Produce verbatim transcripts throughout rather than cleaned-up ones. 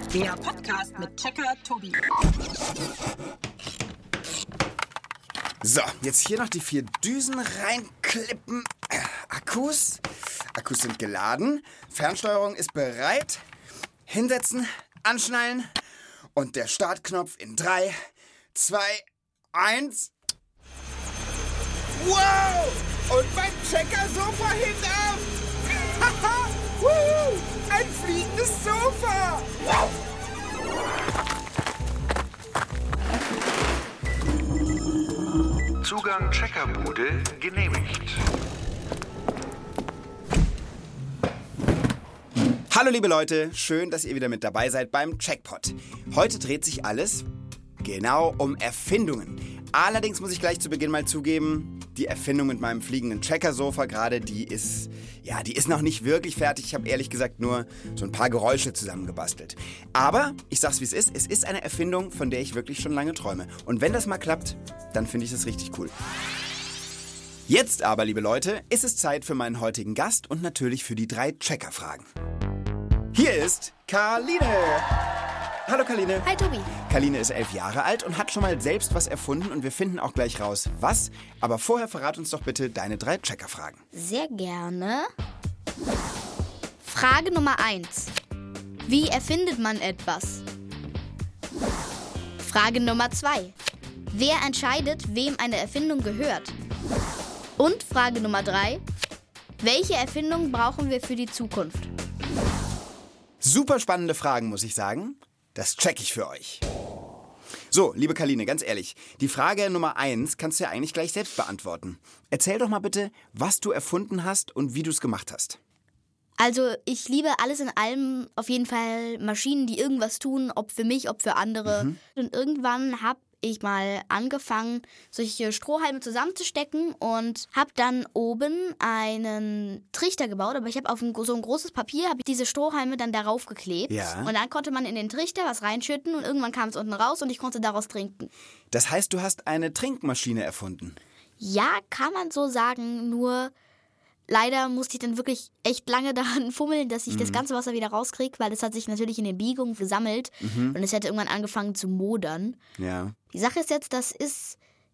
Der Podcast mit Checker Tobi. So, jetzt hier noch die vier Düsen reinklippen. Akkus. Akkus sind geladen. Fernsteuerung ist bereit. Hinsetzen, anschnallen. Und der Startknopf in drei, zwei, eins. Wow! Und mein Checker-Sofa hebt ab! Haha! Wuhu! Ein fliegendes Sofa! Zugang Checkerbude genehmigt. Hallo liebe Leute, schön, dass ihr wieder mit dabei seid beim Checkpot. Heute dreht sich alles genau um Erfindungen. Allerdings muss ich gleich zu Beginn mal zugeben, die Erfindung mit meinem fliegenden Checkersofa gerade, die ist, ja, die ist noch nicht wirklich fertig. Ich habe ehrlich gesagt nur so ein paar Geräusche zusammengebastelt. Aber ich sag's wie es ist, es ist eine Erfindung, von der ich wirklich schon lange träume. Und wenn das mal klappt, dann finde ich das richtig cool. Jetzt aber, liebe Leute, ist es Zeit für meinen heutigen Gast und natürlich für die drei Checker-Fragen. Hier ist Karline. Hallo Karline. Hi Tobi. Karline ist elf Jahre alt und hat schon mal selbst was erfunden und wir finden auch gleich raus, was. Aber vorher verrat uns doch bitte deine drei Checker-Fragen. Sehr gerne. Frage Nummer eins. Wie erfindet man etwas? Frage Nummer zwei. Wer entscheidet, wem eine Erfindung gehört? Und Frage Nummer drei. Welche Erfindung brauchen wir für die Zukunft? Super spannende Fragen, muss ich sagen. Das check ich für euch. So, liebe Karline, ganz ehrlich, die Frage Nummer eins kannst du ja eigentlich gleich selbst beantworten. Erzähl doch mal bitte, was du erfunden hast und wie du es gemacht hast. Also ich liebe alles in allem, auf jeden Fall Maschinen, die irgendwas tun, ob für mich, ob für andere. Mhm. Und irgendwann habe ich mal angefangen, solche Strohhalme zusammenzustecken und habe dann oben einen Trichter gebaut. Aber ich habe auf ein, so ein großes Papier habe ich diese Strohhalme dann darauf geklebt. Ja. Und dann konnte man in den Trichter was reinschütten und irgendwann kam es unten raus und ich konnte daraus trinken. Das heißt, du hast eine Trinkmaschine erfunden? Ja, kann man so sagen, nur leider musste ich dann wirklich echt lange daran fummeln, dass ich mhm. das ganze Wasser wieder rauskriege, weil das hat sich natürlich in den Biegungen gesammelt mhm. und es hätte irgendwann angefangen zu modern. Ja. Die Sache ist jetzt, das ist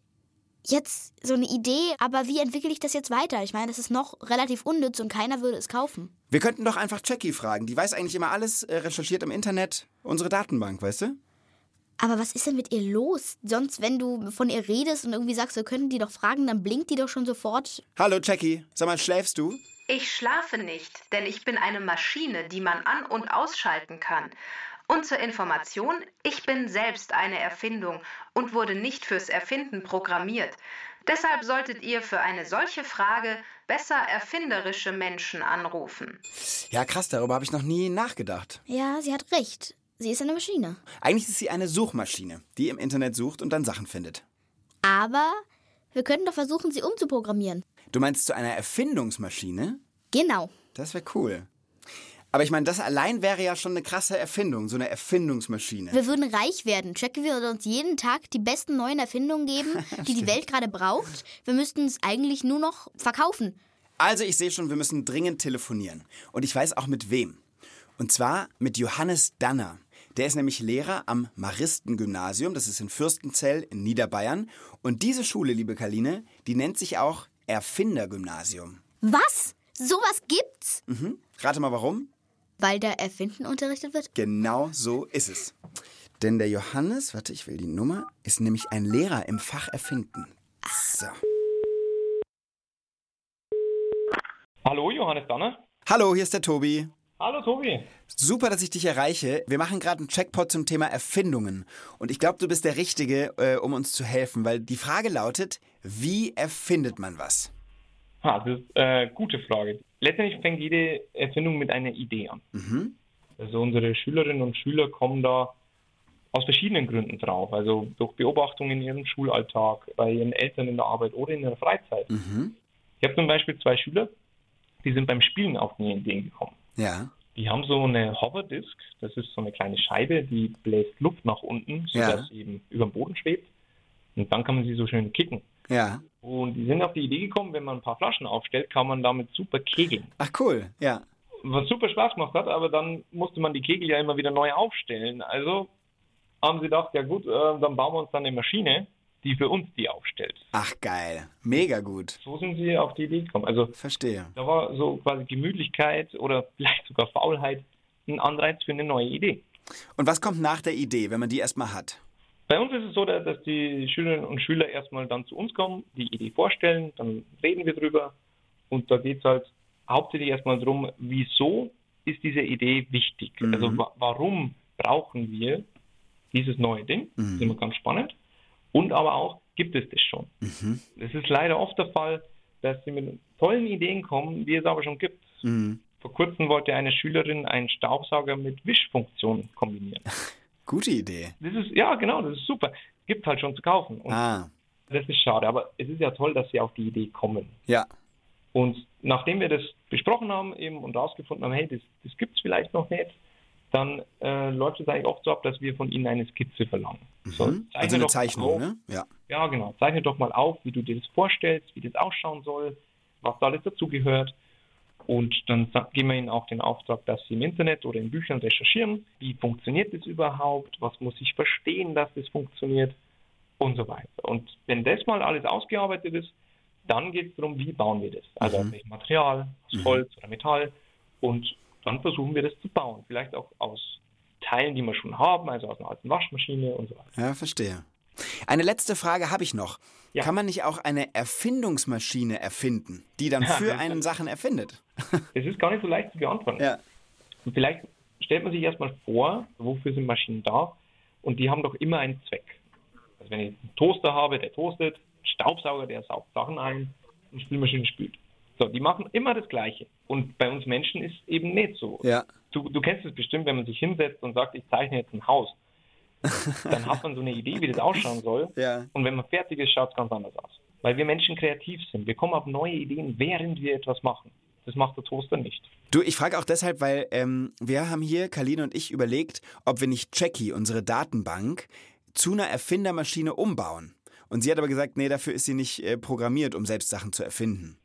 jetzt so eine Idee, aber wie entwickle ich das jetzt weiter? Ich meine, das ist noch relativ unnütz und keiner würde es kaufen. Wir könnten doch einfach Jackie fragen. Die weiß eigentlich immer alles, äh, recherchiert im Internet, unsere Datenbank, weißt du? Aber was ist denn mit ihr los? Sonst, wenn du von ihr redest und irgendwie sagst, wir könnten die doch fragen, dann blinkt die doch schon sofort. Hallo Jackie, sag mal, schläfst du? Ich schlafe nicht, denn ich bin eine Maschine, die man an- und ausschalten kann. Und zur Information, ich bin selbst eine Erfindung und wurde nicht fürs Erfinden programmiert. Deshalb solltet ihr für eine solche Frage besser erfinderische Menschen anrufen. Ja, krass, darüber habe ich noch nie nachgedacht. Ja, sie hat recht. Sie ist eine Maschine. Eigentlich ist sie eine Suchmaschine, die im Internet sucht und dann Sachen findet. Aber wir könnten doch versuchen, sie umzuprogrammieren. Du meinst zu einer Erfindungsmaschine? Genau. Das wäre cool. Aber ich meine, das allein wäre ja schon eine krasse Erfindung, so eine Erfindungsmaschine. Wir würden reich werden. Jackie würde uns jeden Tag die besten neuen Erfindungen geben, die die Welt gerade braucht. Wir müssten es eigentlich nur noch verkaufen. Also ich sehe schon, wir müssen dringend telefonieren. Und ich weiß auch mit wem. Und zwar mit Johannes Danner. Der ist nämlich Lehrer am Maristen-Gymnasium, das ist in Fürstenzell in Niederbayern. Und diese Schule, liebe Karline, die nennt sich auch Erfindergymnasium. Was? Sowas gibt's? Mhm. Rate mal warum? Weil da Erfinden unterrichtet wird? Genau so ist es. Denn der Johannes, warte, ich will die Nummer, ist nämlich ein Lehrer im Fach Erfinden. So. Hallo, Johannes Danner. Hallo, hier ist der Tobi. Hallo, Tobi. Super, dass ich dich erreiche. Wir machen gerade einen Checkpot zum Thema Erfindungen. Und ich glaube, du bist der Richtige, äh, um uns zu helfen, weil die Frage lautet, wie erfindet man was? Ha, das ist eine gute Frage. Letztendlich fängt jede Erfindung mit einer Idee an. Mhm. Also unsere Schülerinnen und Schüler kommen da aus verschiedenen Gründen drauf. Also durch Beobachtungen in ihrem Schulalltag, bei ihren Eltern in der Arbeit oder in ihrer Freizeit. Mhm. Ich habe zum Beispiel zwei Schüler, die sind beim Spielen auf die Ideen gekommen. Ja. Die haben so eine Hoverdisk, das ist so eine kleine Scheibe, die bläst Luft nach unten, sodass Ja. sie eben über dem Boden schwebt. Und dann kann man sie so schön kicken. Ja. Und die sind auf die Idee gekommen, wenn man ein paar Flaschen aufstellt, kann man damit super kegeln. Ach cool, ja. was super Spaß gemacht hat, aber dann musste man die Kegel ja immer wieder neu aufstellen. Also haben sie gedacht, ja gut, äh, dann bauen wir uns dann eine Maschine, die für uns die aufstellt. Ach geil, mega gut. So sind sie auf die Idee gekommen. Also Verstehe. da war so quasi Gemütlichkeit oder vielleicht sogar Faulheit ein Anreiz für eine neue Idee. Und was kommt nach der Idee, wenn man die erstmal hat? Bei uns ist es so, dass die Schülerinnen und Schüler erstmal dann zu uns kommen, die Idee vorstellen, dann reden wir drüber und da geht es halt hauptsächlich erstmal darum, wieso ist diese Idee wichtig? Mhm. Also wa- warum brauchen wir dieses neue Ding? Mhm. Das ist immer ganz spannend. Und aber auch, gibt es das schon? Mhm. Es ist leider oft der Fall, dass sie mit tollen Ideen kommen, die es aber schon gibt. Mhm. Vor kurzem wollte eine Schülerin einen Staubsauger mit Wischfunktion kombinieren. Gute Idee. Das ist, ja, genau, das ist super. Gibt halt schon zu kaufen. Und ah. Das ist schade, aber es ist ja toll, dass sie auf die Idee kommen. Ja. Und nachdem wir das besprochen haben eben und rausgefunden haben, hey, das, das gibt es vielleicht noch nicht, dann äh, läuft es eigentlich oft so ab, dass wir von ihnen eine Skizze verlangen. Mhm. So, also eine Zeichnung, auf, ne? Ja. Ja, genau. Zeichne doch mal auf, wie du dir das vorstellst, wie das ausschauen soll, was da alles dazugehört. Und dann geben wir ihnen auch den Auftrag, dass sie im Internet oder in Büchern recherchieren, wie funktioniert das überhaupt, was muss ich verstehen, dass das funktioniert und so weiter. Und wenn das mal alles ausgearbeitet ist, dann geht es darum, wie bauen wir das. Also mhm. aus welchem Material, aus mhm. Holz oder Metall. Und dann versuchen wir das zu bauen. Vielleicht auch aus Teilen, die wir schon haben, also aus einer alten Waschmaschine und so weiter. Ja, verstehe. Eine letzte Frage habe ich noch. Ja. Kann man nicht auch eine Erfindungsmaschine erfinden, die dann für ja, einen Sachen erfindet? Es ist gar nicht so leicht zu beantworten. Ja. Und vielleicht stellt man sich erstmal vor, wofür sind Maschinen da? Und die haben doch immer einen Zweck. Also wenn ich einen Toaster habe, der toastet, einen Staubsauger, der saugt Sachen ein, eine Spülmaschine spült. So, die machen immer das Gleiche. Und bei uns Menschen ist es eben nicht so. Ja. Du, du kennst es bestimmt, wenn man sich hinsetzt und sagt, ich zeichne jetzt ein Haus. Dann hat man so eine Idee, wie das ausschauen soll. Ja. Und wenn man fertig ist, schaut es ganz anders aus. Weil wir Menschen kreativ sind. Wir kommen auf neue Ideen, während wir etwas machen. Das macht der Toaster nicht. Du, ich frage auch deshalb, weil ähm, wir haben hier, Carline und ich, überlegt, ob wir nicht Jackie, unsere Datenbank, zu einer Erfindermaschine umbauen. Und sie hat aber gesagt, nee, dafür ist sie nicht äh, programmiert, um selbst Sachen zu erfinden.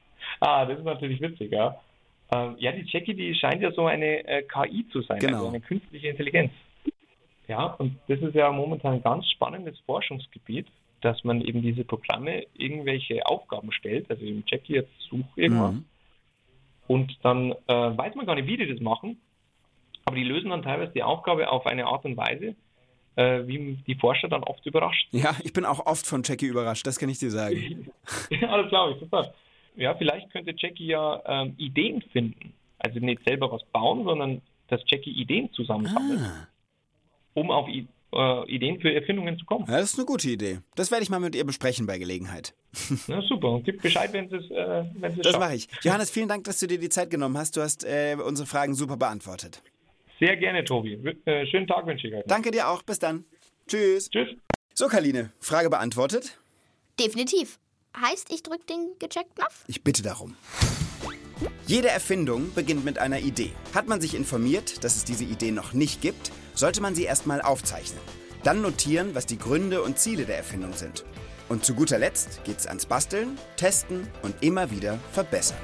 Ah, das ist natürlich witzig, ja. Ähm, ja, die Jackie, die scheint ja so eine äh, K I zu sein, genau. Also eine künstliche Intelligenz. Ja, und das ist ja momentan ein ganz spannendes Forschungsgebiet, dass man eben diese Programme irgendwelche Aufgaben stellt, also eben Jackie, jetzt such irgendwas. Mhm. Und dann äh, weiß man gar nicht, wie die das machen, aber die lösen dann teilweise die Aufgabe auf eine Art und Weise, äh, wie die Forscher dann oft überrascht. Ja, ich bin auch oft von Jackie überrascht, das kann ich dir sagen. Ja, das glaube ich, super. Ja, vielleicht könnte Jackie ja ähm, Ideen finden. Also nicht selber was bauen, sondern dass Jackie Ideen zusammensammelt, ah. um auf I- äh, Ideen für Erfindungen zu kommen. Ja, das ist eine gute Idee. Das werde ich mal mit ihr besprechen bei Gelegenheit. Na super, und gib Bescheid, wenn es äh, wenn es Das mache ich. Johannes, vielen Dank, dass du dir die Zeit genommen hast. Du hast äh, unsere Fragen super beantwortet. Sehr gerne, Tobi. Äh, schönen Tag wünsche ich euch. Danke dir auch. Bis dann. Tschüss. Tschüss. So, Carline, Frage beantwortet? Definitiv. Heißt, ich drücke den Gecheckt-Knopf? Ich bitte darum. Jede Erfindung beginnt mit einer Idee. Hat man sich informiert, dass es diese Idee noch nicht gibt, sollte man sie erstmal aufzeichnen. Dann notieren, was die Gründe und Ziele der Erfindung sind. Und zu guter Letzt geht's ans Basteln, Testen und immer wieder verbessern.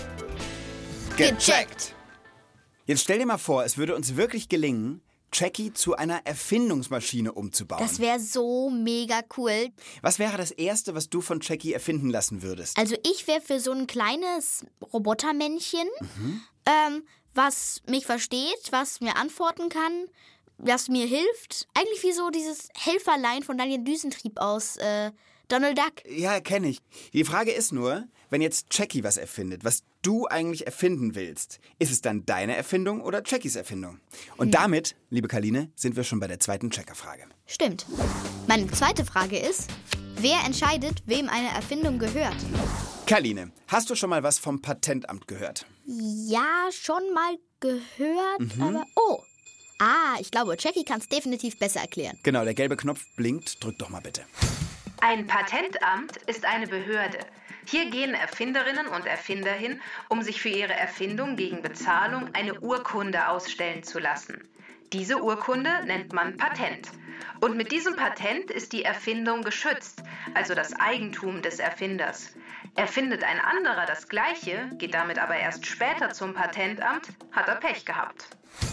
Gecheckt! Jetzt stell dir mal vor, es würde uns wirklich gelingen, Jackie zu einer Erfindungsmaschine umzubauen. Das wäre so mega cool. Was wäre das Erste, was du von Jackie erfinden lassen würdest? Also ich wäre für so ein kleines Robotermännchen, mhm. ähm, was mich versteht, was mir antworten kann, was mir hilft. Eigentlich wie so dieses Helferlein von Daniel Düsentrieb aus äh, Donald Duck. Ja, kenne ich. Die Frage ist nur, wenn jetzt Jackie was erfindet, was du eigentlich erfinden willst, ist es dann deine Erfindung oder Jackies Erfindung? Und hm. damit, liebe Carline, sind wir schon bei der zweiten Checkerfrage. Stimmt. Meine zweite Frage ist, wer entscheidet, wem eine Erfindung gehört? Carline, hast du schon mal was vom Patentamt gehört? Ja, schon mal gehört, Mhm. aber... Oh, ah, ich glaube, Jackie kann es definitiv besser erklären. Genau, der gelbe Knopf blinkt. Drück doch mal bitte. Ein Patentamt ist eine Behörde. Hier gehen Erfinderinnen und Erfinder hin, um sich für ihre Erfindung gegen Bezahlung eine Urkunde ausstellen zu lassen. Diese Urkunde nennt man Patent. Und mit diesem Patent ist die Erfindung geschützt, also das Eigentum des Erfinders. Erfindet ein anderer das Gleiche, geht damit aber erst später zum Patentamt, hat er Pech gehabt.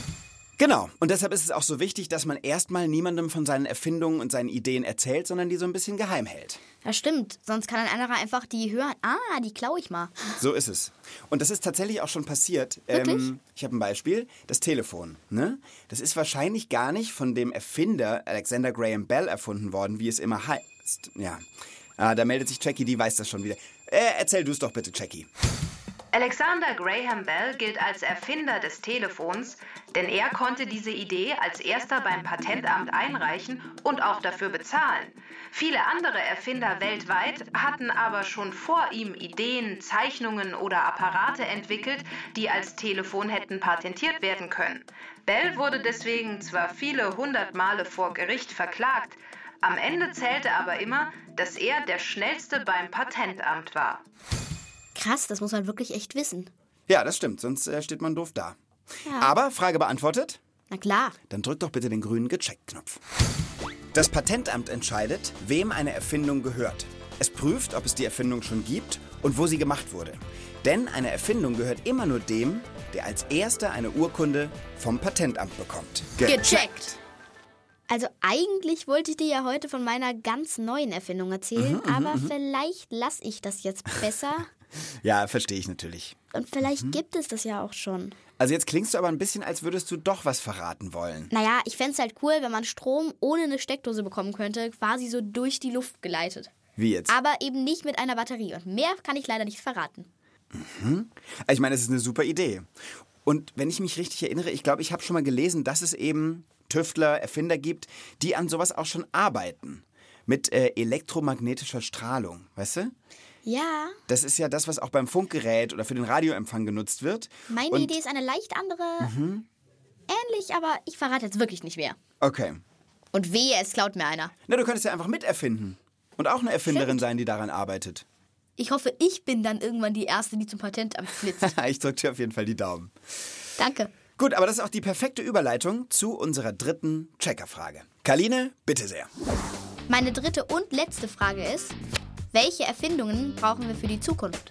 Genau. Und deshalb ist es auch so wichtig, dass man erstmal niemandem von seinen Erfindungen und seinen Ideen erzählt, sondern die so ein bisschen geheim hält. Ja, stimmt. Sonst kann ein anderer einfach die hören. Ah, die klaue ich mal. So ist es. Und das ist tatsächlich auch schon passiert. Wirklich? Ähm, ich habe ein Beispiel. Das Telefon. Ne? Das ist wahrscheinlich gar nicht von dem Erfinder Alexander Graham Bell erfunden worden, wie es immer heißt. Ja. Ah, da meldet sich Jackie, die weiß das schon wieder. Äh, erzähl du es doch bitte, Jackie. Alexander Graham Bell gilt als Erfinder des Telefons, denn er konnte diese Idee als erster beim Patentamt einreichen und auch dafür bezahlen. Viele andere Erfinder weltweit hatten aber schon vor ihm Ideen, Zeichnungen oder Apparate entwickelt, die als Telefon hätten patentiert werden können. Bell wurde deswegen zwar viele hundert Male vor Gericht verklagt, am Ende zählte aber immer, dass er der Schnellste beim Patentamt war. Krass, das muss man wirklich echt wissen. Ja, das stimmt, sonst äh, steht man doof da. Ja. Aber, Frage beantwortet? Na klar. Dann drück doch bitte den grünen Gecheckt-Knopf. Das Patentamt entscheidet, wem eine Erfindung gehört. Es prüft, ob es die Erfindung schon gibt und wo sie gemacht wurde. Denn eine Erfindung gehört immer nur dem, der als Erster eine Urkunde vom Patentamt bekommt. Gecheckt. Also eigentlich wollte ich dir ja heute von meiner ganz neuen Erfindung erzählen, mhm, aber mhm. vielleicht lasse ich das jetzt besser. Ja, verstehe ich natürlich. Und vielleicht mhm. gibt es das ja auch schon. Also jetzt klingst du aber ein bisschen, als würdest du doch was verraten wollen. Naja, ich fände es halt cool, wenn man Strom ohne eine Steckdose bekommen könnte, quasi so durch die Luft geleitet. Wie jetzt? Aber eben nicht mit einer Batterie. Und mehr kann ich leider nicht verraten. Mhm. Ich meine, das ist eine super Idee. Und wenn ich mich richtig erinnere, ich glaube, ich habe schon mal gelesen, dass es eben Tüftler, Erfinder gibt, die an sowas auch schon arbeiten. Mit äh, elektromagnetischer Strahlung, weißt du? Ja. Das ist ja das, was auch beim Funkgerät oder für den Radioempfang genutzt wird. Meine Und Idee ist eine leicht andere, mhm. ähnlich, aber ich verrate jetzt wirklich nicht mehr. Okay. Und wehe, es klaut mir einer. Na, du könntest ja einfach miterfinden. Und auch eine Erfinderin Stimmt. sein, die daran arbeitet. Ich hoffe, ich bin dann irgendwann die Erste, die zum Patentamt flitzt. Ich drücke dir auf jeden Fall die Daumen. Danke. Gut, aber das ist auch die perfekte Überleitung zu unserer dritten Checkerfrage. Karline, bitte sehr. Meine dritte und letzte Frage ist, welche Erfindungen brauchen wir für die Zukunft?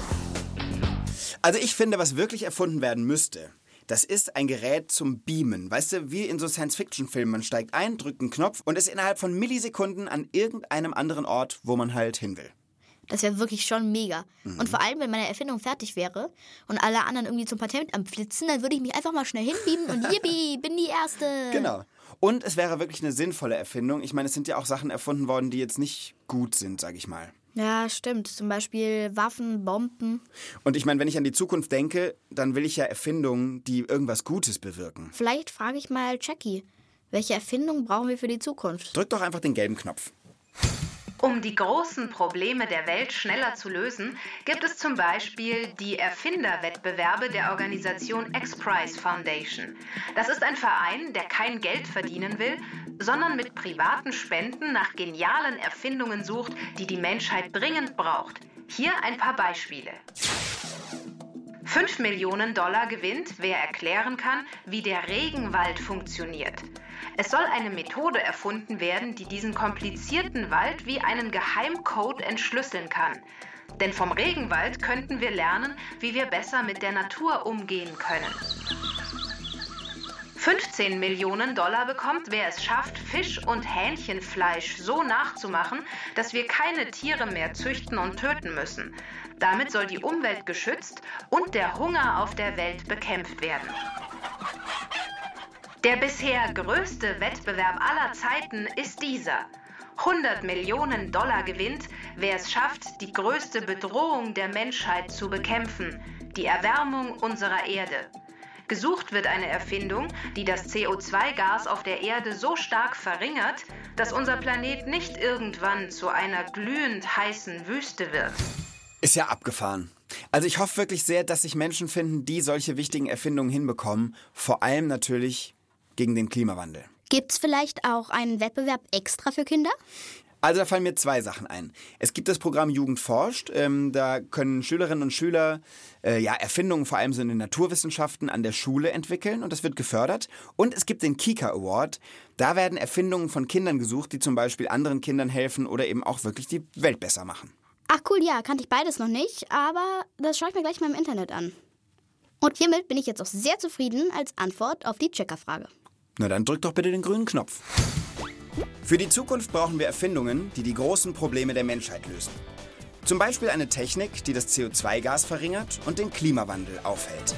Also ich finde, was wirklich erfunden werden müsste, das ist ein Gerät zum Beamen. Weißt du, wie in so Science-Fiction-Filmen. Man steigt ein, drückt einen Knopf und ist innerhalb von Millisekunden an irgendeinem anderen Ort, wo man halt hin will. Das wäre wirklich schon mega. Mhm. Und vor allem, wenn meine Erfindung fertig wäre und alle anderen irgendwie zum Patentamt flitzen, dann würde ich mich einfach mal schnell hinbeamen und yippie, bin die Erste. Genau. Und es wäre wirklich eine sinnvolle Erfindung. Ich meine, es sind ja auch Sachen erfunden worden, die jetzt nicht gut sind, sag ich mal. Ja, stimmt. Zum Beispiel Waffen, Bomben. Und ich meine, wenn ich an die Zukunft denke, dann will ich ja Erfindungen, die irgendwas Gutes bewirken. Vielleicht frage ich mal Jackie, welche Erfindung brauchen wir für die Zukunft? Drück doch einfach den gelben Knopf. Um die großen Probleme der Welt schneller zu lösen, gibt es zum Beispiel die Erfinderwettbewerbe der Organisation X-Prize Foundation. Das ist ein Verein, der kein Geld verdienen will, sondern mit privaten Spenden nach genialen Erfindungen sucht, die die Menschheit dringend braucht. Hier ein paar Beispiele. fünf Millionen Dollar gewinnt, wer erklären kann, wie der Regenwald funktioniert. Es soll eine Methode erfunden werden, die diesen komplizierten Wald wie einen Geheimcode entschlüsseln kann. Denn vom Regenwald könnten wir lernen, wie wir besser mit der Natur umgehen können. fünfzehn Millionen Dollar bekommt, wer es schafft, Fisch- und Hähnchenfleisch so nachzumachen, dass wir keine Tiere mehr züchten und töten müssen. Damit soll die Umwelt geschützt und der Hunger auf der Welt bekämpft werden. Der bisher größte Wettbewerb aller Zeiten ist dieser. hundert Millionen Dollar gewinnt, wer es schafft, die größte Bedrohung der Menschheit zu bekämpfen, die Erwärmung unserer Erde. Gesucht wird eine Erfindung, die das C O zwei Gas auf der Erde so stark verringert, dass unser Planet nicht irgendwann zu einer glühend heißen Wüste wird. Ist ja abgefahren. Also ich hoffe wirklich sehr, dass sich Menschen finden, die solche wichtigen Erfindungen hinbekommen. Vor allem natürlich gegen den Klimawandel. Gibt's vielleicht auch einen Wettbewerb extra für Kinder? Also da fallen mir zwei Sachen ein. Es gibt das Programm Jugend forscht. Ähm, da können Schülerinnen und Schüler äh, ja, Erfindungen vor allem so in den Naturwissenschaften an der Schule entwickeln und das wird gefördert. Und es gibt den Kika Award. Da werden Erfindungen von Kindern gesucht, die zum Beispiel anderen Kindern helfen oder eben auch wirklich die Welt besser machen. Ach cool, ja, kannte ich beides noch nicht, aber das schaue ich mir gleich mal im Internet an. Und hiermit bin ich jetzt auch sehr zufrieden als Antwort auf die Checkerfrage. Na dann drück doch bitte den grünen Knopf. Für die Zukunft brauchen wir Erfindungen, die die großen Probleme der Menschheit lösen. Zum Beispiel eine Technik, die das C O zwei Gas verringert und den Klimawandel aufhält.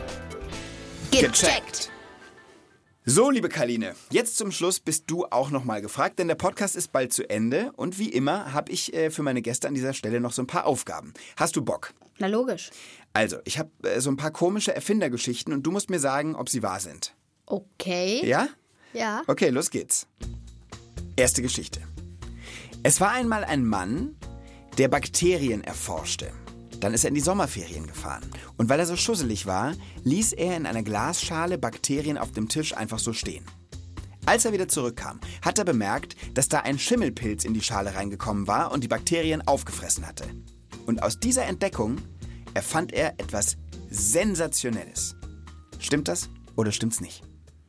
Gecheckt! So, liebe Karline, jetzt zum Schluss bist du auch nochmal gefragt, denn der Podcast ist bald zu Ende und wie immer habe ich äh, für meine Gäste an dieser Stelle noch so ein paar Aufgaben. Hast du Bock? Na logisch. Also, ich habe äh, so ein paar komische Erfindergeschichten und du musst mir sagen, ob sie wahr sind. Okay. Ja? Ja. Okay, los geht's. Erste Geschichte. Es war einmal ein Mann, der Bakterien erforschte. Dann ist er in die Sommerferien gefahren. Und weil er so schusselig war, ließ er in einer Glasschale Bakterien auf dem Tisch einfach so stehen. Als er wieder zurückkam, hat er bemerkt, dass da ein Schimmelpilz in die Schale reingekommen war und die Bakterien aufgefressen hatte. Und aus dieser Entdeckung erfand er etwas Sensationelles. Stimmt das oder stimmt's nicht?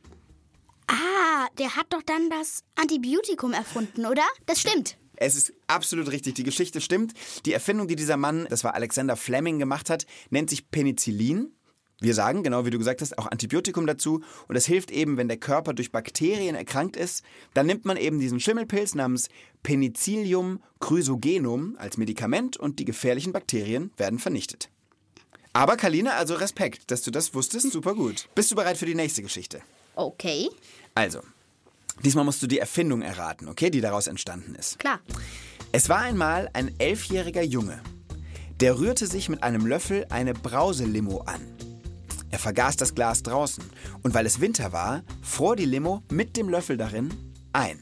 Ah, der hat doch dann das Antibiotikum erfunden, oder? Das stimmt. Es ist absolut richtig, die Geschichte stimmt. Die Erfindung, die dieser Mann, das war Alexander Fleming, gemacht hat, nennt sich Penicillin. Wir sagen, genau wie du gesagt hast, auch Antibiotikum dazu. Und das hilft eben, wenn der Körper durch Bakterien erkrankt ist, dann nimmt man eben diesen Schimmelpilz namens Penicillium chrysogenum als Medikament und die gefährlichen Bakterien werden vernichtet. Aber Karline, also Respekt, dass du das wusstest, super gut. Bist du bereit für die nächste Geschichte? Okay. Also, diesmal musst du die Erfindung erraten, okay, die daraus entstanden ist. Klar. Es war einmal ein elfjähriger Junge. Der rührte sich mit einem Löffel eine Brauselimo an. Er vergaß das Glas draußen und weil es Winter war, fror die Limo mit dem Löffel darin ein.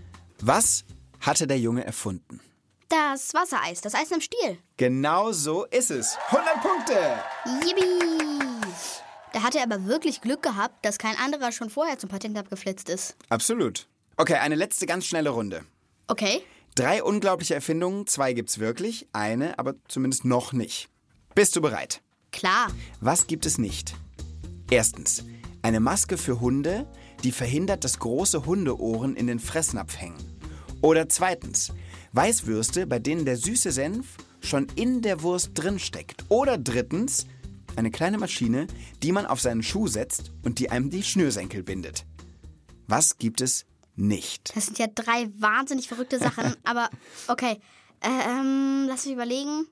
Was hatte der Junge erfunden? Das Wassereis, das Eis im Stiel. Genau so ist es. hundert Punkte! Yippie! Da hat er aber wirklich Glück gehabt, dass kein anderer schon vorher zum Patent abgeflitzt ist. Absolut. Okay, eine letzte ganz schnelle Runde. Okay. Drei unglaubliche Erfindungen, zwei gibt's wirklich, eine aber zumindest noch nicht. Bist du bereit? Klar. Was gibt es nicht? Erstens, eine Maske für Hunde, die verhindert, dass große Hundeohren in den Fressnapf hängen. Oder zweitens, Weißwürste, bei denen der süße Senf schon in der Wurst drin steckt. Oder drittens, eine kleine Maschine, die man auf seinen Schuh setzt und die einem die Schnürsenkel bindet. Was gibt es nicht? Das sind ja drei wahnsinnig verrückte Sachen, aber okay. Ähm, lass mich überlegen.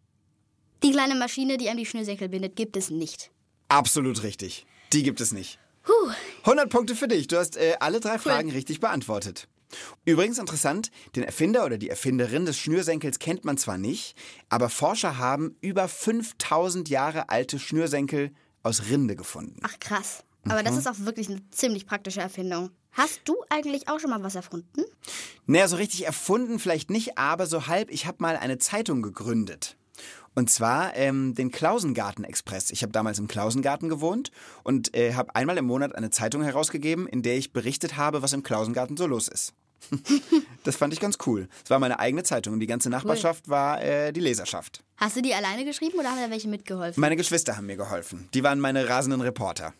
Die kleine Maschine, die einem die Schnürsenkel bindet, gibt es nicht. Absolut richtig. Die gibt es nicht. Puh. hundert Punkte für dich. Du hast äh, alle drei Fragen richtig beantwortet. Übrigens interessant, den Erfinder oder die Erfinderin des Schnürsenkels kennt man zwar nicht, aber Forscher haben über fünftausend Jahre alte Schnürsenkel aus Rinde gefunden. Ach krass. Aber mhm. das ist auch wirklich eine ziemlich praktische Erfindung. Hast du eigentlich auch schon mal was erfunden? Naja, so richtig erfunden vielleicht nicht, aber so halb. Ich habe mal eine Zeitung gegründet. Und zwar ähm, den Klausengarten-Express. Ich habe damals im Klausengarten gewohnt und äh, habe einmal im Monat eine Zeitung herausgegeben, in der ich berichtet habe, was im Klausengarten so los ist. Das fand ich ganz cool. Es war meine eigene Zeitung und die ganze Nachbarschaft cool. war äh, die Leserschaft. Hast du die alleine geschrieben oder haben da welche mitgeholfen? Meine Geschwister haben mir geholfen. Die waren meine rasenden Reporter.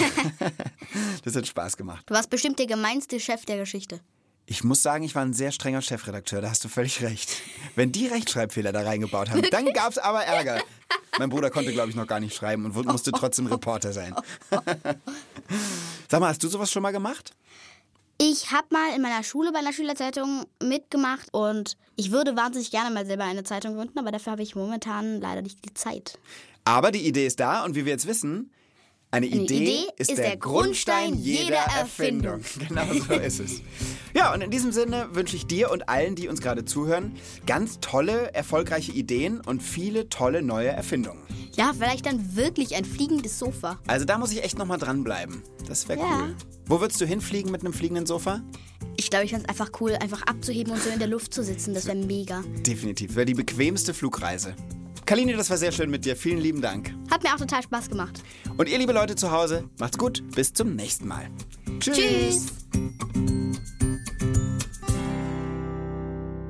Das hat Spaß gemacht. Du warst bestimmt der gemeinste Chef der Geschichte. Ich muss sagen, ich war ein sehr strenger Chefredakteur, da hast du völlig recht. Wenn die Rechtschreibfehler da reingebaut haben, dann gab's aber Ärger. Mein Bruder konnte, glaube ich, noch gar nicht schreiben und musste trotzdem Reporter sein. Sag mal, hast du sowas schon mal gemacht? Ich habe mal in meiner Schule bei einer Schülerzeitung mitgemacht und ich würde wahnsinnig gerne mal selber eine Zeitung gründen, aber dafür habe ich momentan leider nicht die Zeit. Aber die Idee ist da und wie wir jetzt wissen, eine, eine Idee, Idee ist, ist der, der Grundstein jeder Erfindung. Erfindung. Genau so ist es. Ja, und in diesem Sinne wünsche ich dir und allen, die uns gerade zuhören, ganz tolle, erfolgreiche Ideen und viele tolle neue Erfindungen. Ja, vielleicht dann wirklich ein fliegendes Sofa. Also da muss ich echt nochmal dranbleiben. Das wäre ja. cool. Wo würdest du hinfliegen mit einem fliegenden Sofa? Ich glaube, ich fände es einfach cool, einfach abzuheben und so in der Luft zu sitzen. Das wäre mega. Definitiv. Wäre die bequemste Flugreise. Karline, das war sehr schön mit dir. Vielen lieben Dank. Hat mir auch total Spaß gemacht. Und ihr, liebe Leute zu Hause, macht's gut. Bis zum nächsten Mal. Tschüss. Tschüss.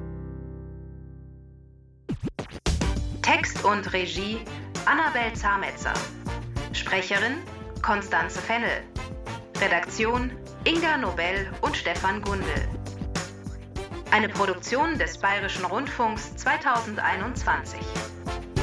Text und Regie Annabel Zametzer. Sprecherin Konstanze Fennel. Redaktion Inga Nobel und Stefan Gundel. Eine Produktion des Bayerischen Rundfunks zweitausendeinundzwanzig.